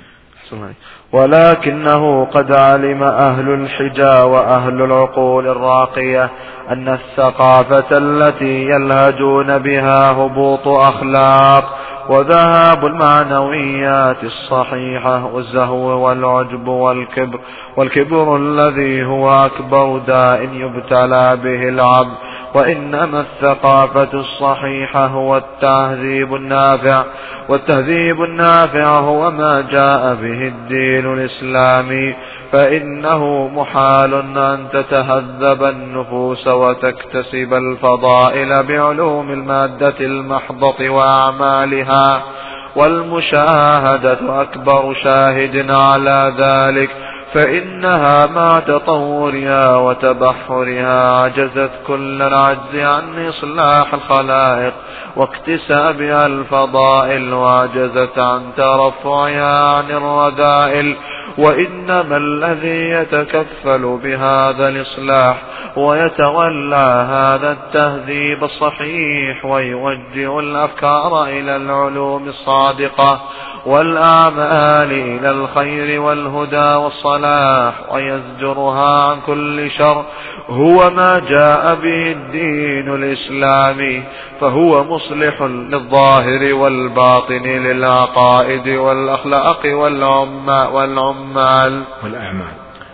S3: ولكنه قد علم أهل الحجة وأهل العقول الراقية أن الثقافة التي يلهجون بها هبوط أخلاق وذهاب المعنويات الصحيحة والزهو والعجب والكبر والكبر الذي هو أكبر داء يبتلى به العبد، وإنما الثقافة الصحيحة هو التهذيب النافع، والتهذيب النافع هو ما جاء به الدين الإسلامي، فإنه محال أن تتهذب النفوس وتكتسب الفضائل بعلوم المادة المحضة وأعمالها، والمشاهدة أكبر شاهد على ذلك، فإنها مع تطورها وتبحرها عجزت كل العجز عن إصلاح الخلائق واكتسابها الفضائل، وعجزت عن ترفعها عن الرذائل، وإنما الذي يتكفل بهذا الإصلاح ويتولى هذا التهذيب الصحيح ويوجه الأفكار إلى العلوم الصادقة والأعمال إلى الخير والهدى والصلاح ويزجرها عن كل شر هو ما جاء به الدين الإسلامي، فهو مصلح للظاهر والباطن للعقائد والأخلاق والعمال والعمال
S2: والأعمال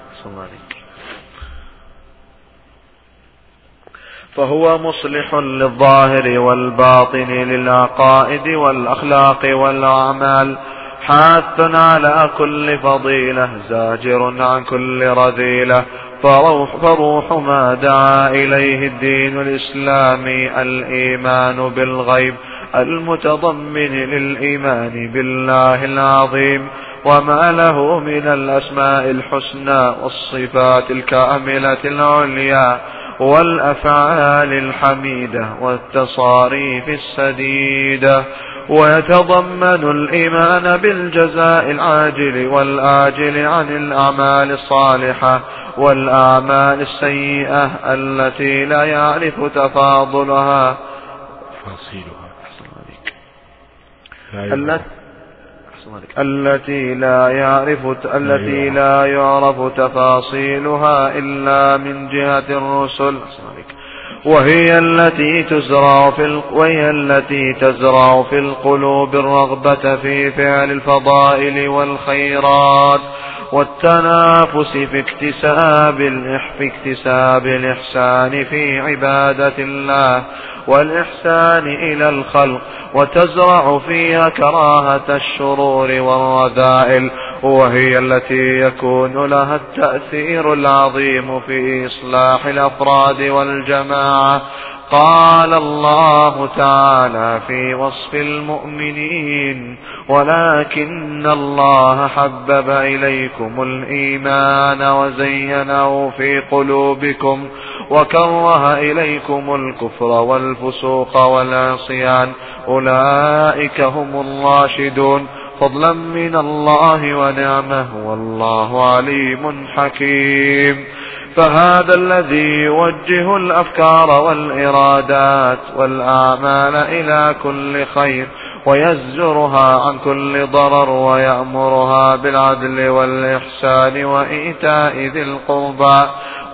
S3: فهو مصلح للظاهر والباطن للعقائد والأخلاق والأعمال، حاث على كل فضيلة زاجر عن كل رذيلة. فروح, فروح ما دعا إليه الدين الإسلامي الإيمان بالغيب المتضمن للإيمان بالله العظيم وما له من الأسماء الحسنى والصفات الكاملة العليا والأفعال الحميدة والتصاريف السديدة. ويتضمن الإيمان بالجزاء العاجل والآجل عن الأعمال الصالحة والأعمال السيئة التي لا يعرف تفاضلها التي لا يعرف التي لا يعرف تفاصيلها إلا من جهة الرسل، وهي التي تزرع في وهي التي تزرع في القلوب الرغبة في فعل الفضائل والخيرات والتنافس في اكتساب في اكتساب الإحسان في عبادة الله والإحسان إلى الخلق، وتزرع فيها كراهة الشرور والرذائل، وهي التي يكون لها التأثير العظيم في إصلاح الأفراد والجماعة. قال الله تعالى في وصف المؤمنين: ولكن الله حبب إليكم الإيمان وزينه في قلوبكم وكره إليكم الكفر والفسوق والعصيان أولئك هم الراشدون فضلا من الله ونعمه والله عليم حكيم. فهذا الذي يوجه الأفكار والإرادات والأعمال إلى كل خير ويزجرها عن كل ضرر ويأمرها بالعدل والإحسان وإيتاء ذي القربى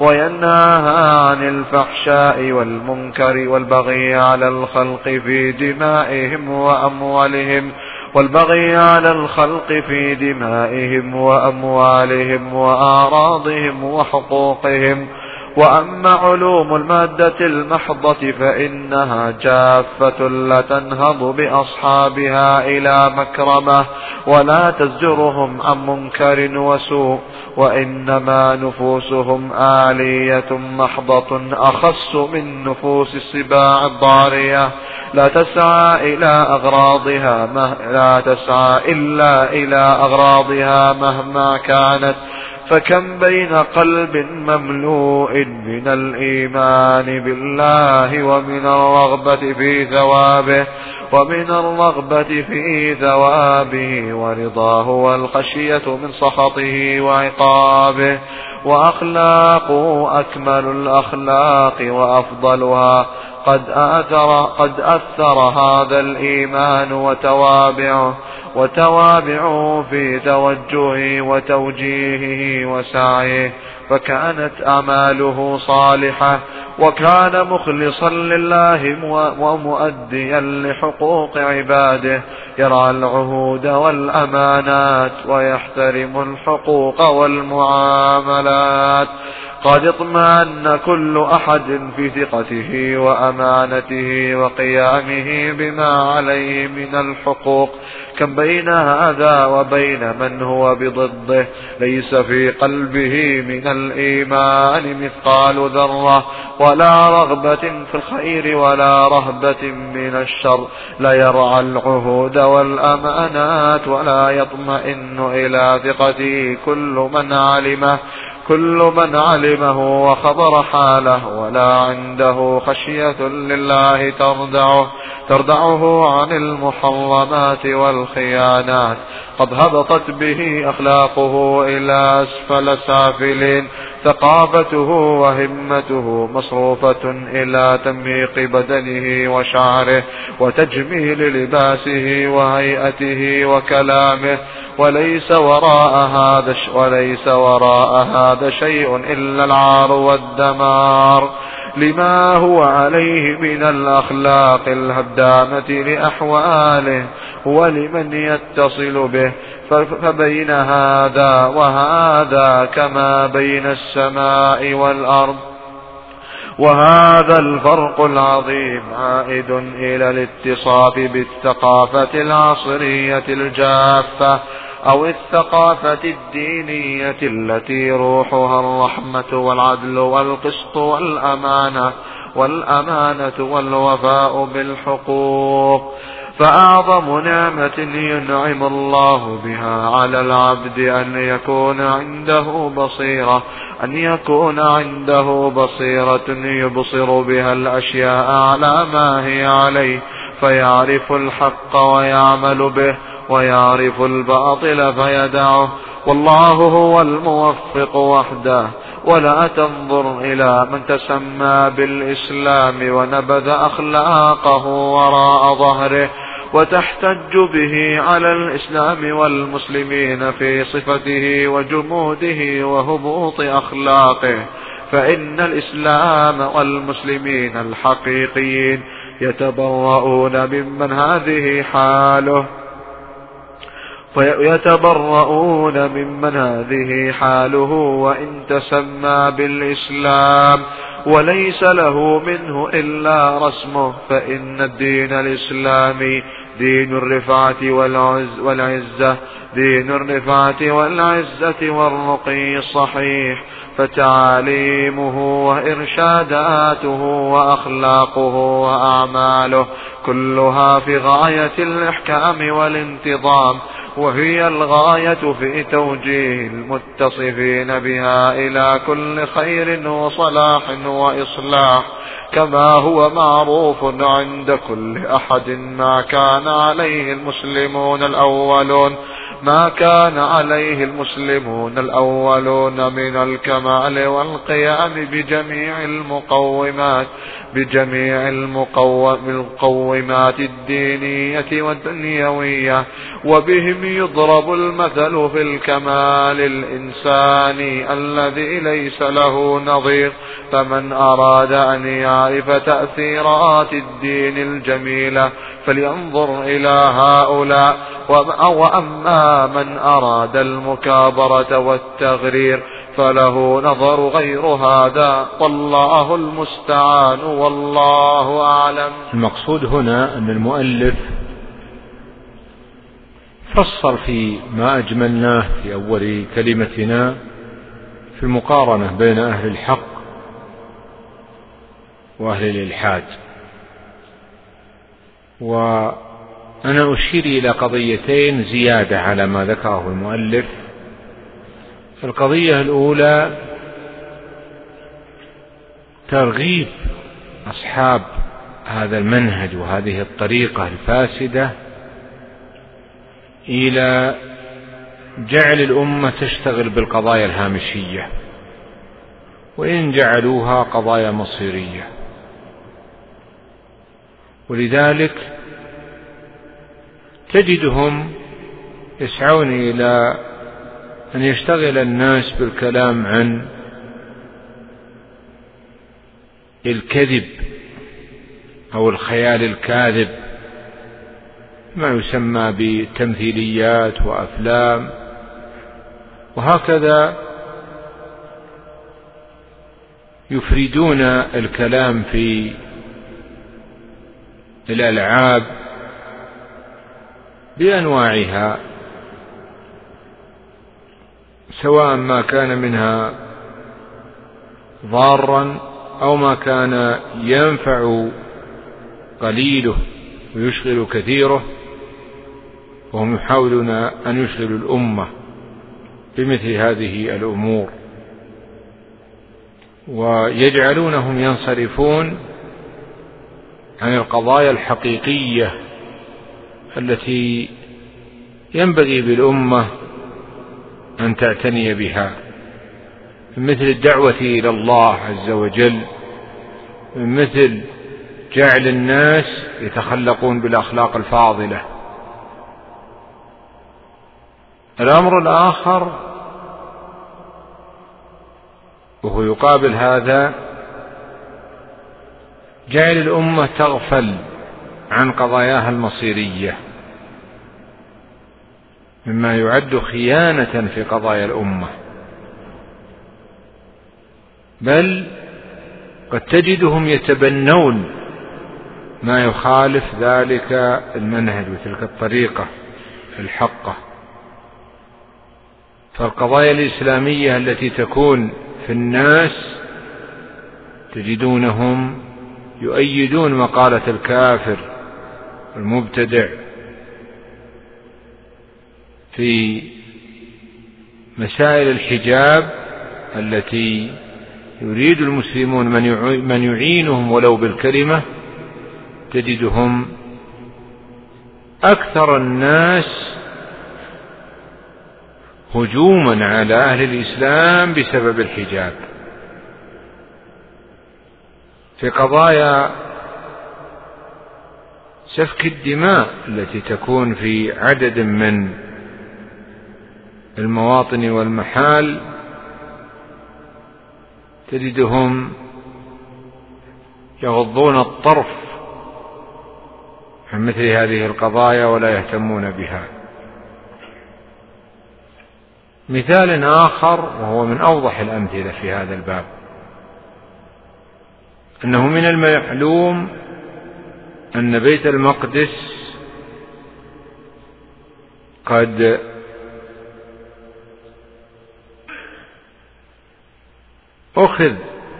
S3: وينهاها عن الفحشاء والمنكر والبغي على الخلق في دمائهم وأموالهم والبغي على الخلق في دمائهم وأموالهم وأعراضهم وحقوقهم. وأما علوم المادة المحضة فإنها جافة لا تنهض بأصحابها إلى مكرمة ولا تزجرهم عن منكر وسوء، وإنما نفوسهم آلية محضة أخص من نفوس السباع الضارية لا تسعى إلى أغراضها لا تسعى إلا إلى أغراضها مهما كانت. فكم بين قلب مملوء من الإيمان بالله ومن الرغبة في ثوابه ومن الرغبة في ثوابه ورضاه والخشية من سخطه وعقابه، وأخلاق أكمل الأخلاق وأفضلها قد أثر, قد أثر هذا الإيمان وتوابعه وتوابعه في توجهه وتوجيهه وسعيه، فكانت أعماله صالحة وكان مخلصا لله ومؤديا لحقوق عباده، يرعى العهود والأمانات ويحترم الحقوق والمعاملات. قد اطمأن كل أحد في ثقته وأمانته وقيامه بما عليه من الحقوق. كم بين هذا وبين من هو بضده ليس في قلبه من الإيمان مثقال ذرة ولا رغبة في الخير ولا رهبة من الشر، لا يرعى العهود والأمانات ولا يطمئن إلى ثقته كل من علمه كل من علمه وخبر حاله، ولا عنده خشية لله تردعه تردعه عن المحرمات والخيانات. قد هبطت به أخلاقه إلى أسفل سافلين، ثقافته وهمته مصروفة إلى تمييق بدنه وشعره وتجميل لباسه وهيئته وكلامه، وليس وراء هذا وليس وراء هذا شيء إلا العار والدمار لما هو عليه من الأخلاق الهدامة لأحواله ولمن يتصل به. فبين هذا وهذا كما بين السماء والأرض وهذا الفرق العظيم عائد إلى الاتصاف بالثقافة العصرية الجافة أو الثقافة الدينية التي روحها الرحمة والعدل والقسط والأمانة والأمانة والوفاء بالحقوق. فأعظم نعمة ينعم الله بها على العبد أن يكون عنده بصيرة أن يكون عنده بصيرة يبصر بها الأشياء على ما هي عليه، فيعرف الحق ويعمل به، ويعرف الباطل فيدعه. والله هو الموفق وحده. ولا تنظر إلى من تسمى بالإسلام ونبذ أخلاقه وراء ظهره وتحتج به على الإسلام والمسلمين في صفته وجموده وهبوط أخلاقه، فإن الإسلام والمسلمين الحقيقيين يتبرؤون ممن هذه حاله فيتبرؤون ممن هذه حاله وإن تسمى بالإسلام وليس له منه إلا رسمه، فإن الدين الإسلامي دين الرفعة والعزة دين الرفعة والعزة والرقي الصحيح، فتعاليمه وإرشاداته وأخلاقه وأعماله كلها في غاية الإحكام والانتظام، وهي الغاية في توجيه المتصفين بها إلى كل خير وصلاح وإصلاح، كما هو معروف عند كل أحد ما كان عليه المسلمون الأولون ما كان عليه المسلمون الأولون من الكمال والقيام بجميع المقومات بجميع المقومات الدينية والدنيوية، وبهم يضرب المثل في الكمال الإنساني الذي ليس له نظير. فمن أراد أن يعرف تأثيرات الدين الجميلة فلينظر إلى هؤلاء، وأما من أراد المكابرة والتغرير فله نظر غير هذا، والله المستعان والله أعلم.
S2: المقصود هنا أن المؤلف فصل في ما أجملناه في أول كلمتنا في المقارنة بين أهل الحق وأهل الإلحاد، وأنا أشير إلى قضيتين زيادة على ما ذكره المؤلف. القضية الأولى ترغيب أصحاب هذا المنهج وهذه الطريقة الفاسدة إلى جعل الأمة تشتغل بالقضايا الهامشية، وإن جعلوها قضايا مصيرية. ولذلك تجدهم يسعون إلى أن يشتغل الناس بالكلام عن الكذب أو الخيال الكاذب، ما يسمى بتمثيليات وأفلام، وهكذا يفردون الكلام في الألعاب بأنواعها، سواء ما كان منها ضارا أو ما كان ينفع قليله ويشغل كثيره، وهم يحاولون أن يشغلوا الأمة بمثل هذه الأمور، ويجعلونهم ينصرفون عن القضايا الحقيقية التي ينبغي بالأمة أن تعتني بها، مثل الدعوة إلى الله عز وجل، مثل جعل الناس يتخلقون بالأخلاق الفاضلة. الأمر الآخر وهو يقابل هذا جعل الأمة تغفل عن قضاياها المصيرية، مما يعد خيانة في قضايا الأمة، بل قد تجدهم يتبنون ما يخالف ذلك المنهج وتلك الطريقة الحقة. فالقضايا الإسلامية التي تكون في الناس تجدونهم يؤيدون مقالة الكافر المبتدع في مسائل الحجاب التي يريد المسلمون من يعينهم ولو بالكلمة، تجدهم أكثر الناس هجوما على أهل الإسلام بسبب الحجاب. في قضايا سفك الدماء التي تكون في عدد من المواطن والمحال، تجدهم يغضون الطرف عن مثل هذه القضايا ولا يهتمون بها. مثال آخر وهو من أوضح الأمثلة في هذا الباب، أنه من المعلوم أن بيت المقدس قد أخذ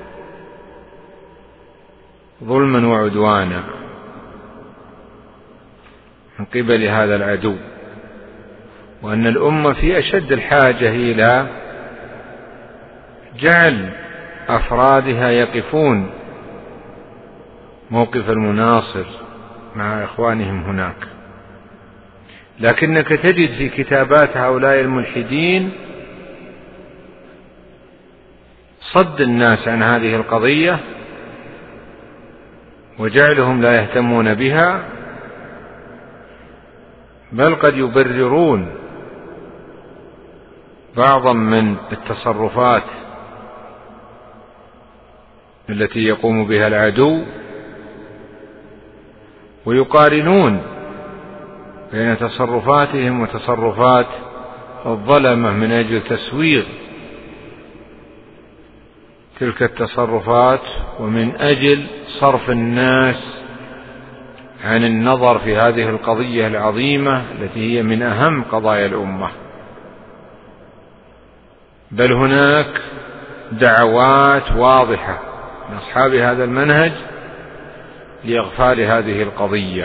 S2: ظلما وعدوانا من قبل هذا العدو، وأن الأمة في أشد الحاجة إلى جعل أفرادها يقفون موقف المناصر مع إخوانهم هناك. لكنك تجد في كتابات هؤلاء الملحدين صد الناس عن هذه القضية وجعلهم لا يهتمون بها، بل قد يبررون بعضا من التصرفات التي يقوم بها العدو، ويقارنون بين تصرفاتهم وتصرفات الظلمة من أجل تسويغ تلك التصرفات ومن أجل صرف الناس عن النظر في هذه القضية العظيمة التي هي من أهم قضايا الأمة. بل هناك دعوات واضحة من أصحاب هذا المنهج لإغفال هذه القضية.